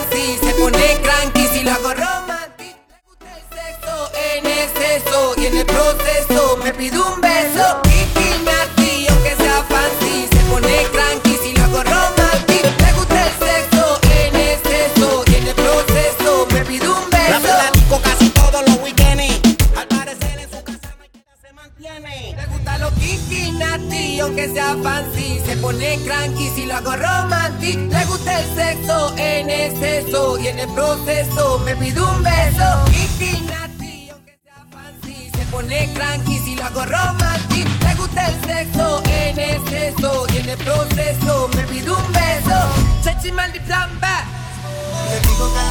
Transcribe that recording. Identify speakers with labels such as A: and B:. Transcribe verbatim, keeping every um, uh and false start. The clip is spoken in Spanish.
A: fancy, se pone cranky si lo hago romantic. Le gusta el sexo en exceso y en el proceso me pide un beso. Kiki Nati, aunque sea fancy, se pone cranky si lo hago romantic. Le gusta el sexo en exceso y en el proceso me pide un beso.
B: La platico casi todos los weekends. Al parecer en su casa no hay quien se mantiene.
A: Le gusta lo Kiki Nati, aunque sea fancy, se pone cranky si lo hago romantic. Le gusta el sexo en exceso y en el proceso me pide un beso. Kiki Nati, aunque sea fancy, se pone cranky si lo hago romantic. Le gusta el sexo en exceso y en el proceso me pide un beso. Sexy man, the plan back.
B: Le digo que